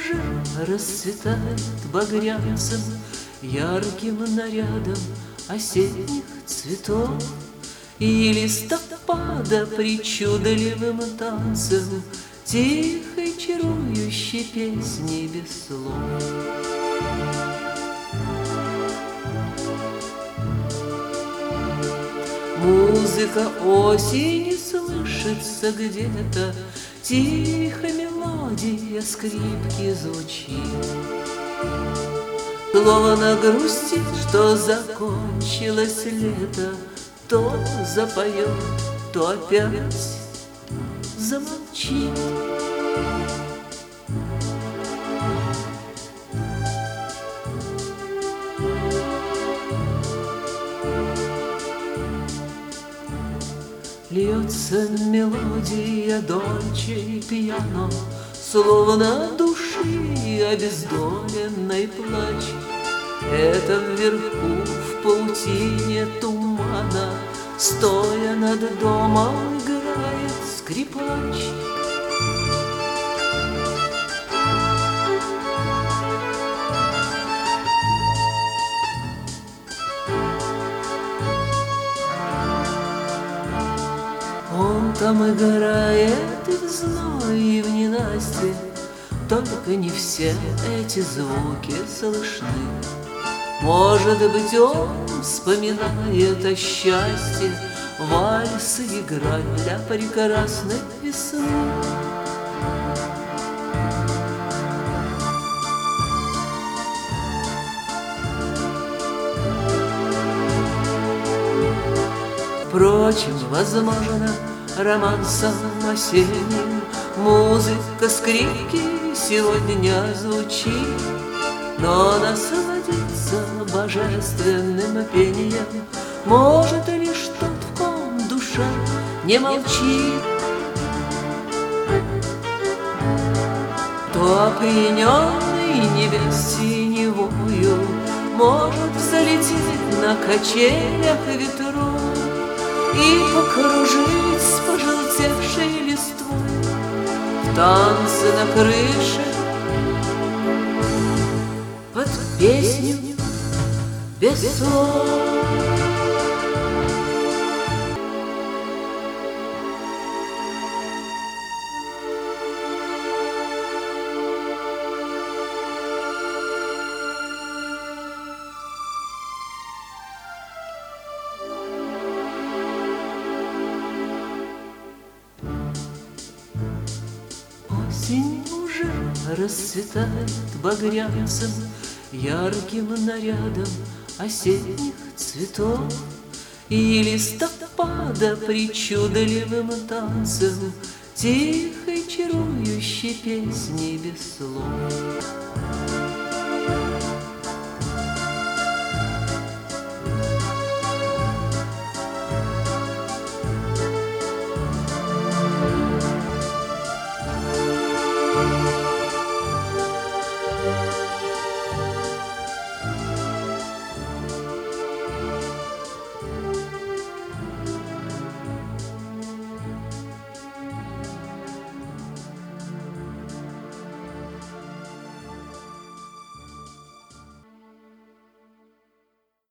уже расцветает багрянцем, ярким нарядом осенних цветов, и листопада причудливым танцем, тихой чарующей песни без слов. Музыка осени слышится где-то, тихо мелодия скрипки звучит, словно грустит, что закончилось лето. То запоет, то опять замолчит. Льется мелодия дольче и пьяно, словно души обездоленной плач. Это вверху в паутине тумана, стоя над домом, играет скрипач. Он там играет и в зной, и в ненастье, только не все эти звуки слышны. Может быть, он вспоминает о счастье, вальсы играть для прекрасной весны. Впрочем, возможно, романсом осенним музыка скрипки сегодня звучит, но насладиться божественным пением может лишь тот, в ком душа не молчит. То опьяненный небес синевою может взлететь на качелях ветру и покружить с пожелтевшей листвой в танце на крыше под песню без слов. Осень уже расцветает багрянцем, ярким нарядом осенних цветов, и листопада причудливым танцем, тихой чарующей песни без слов.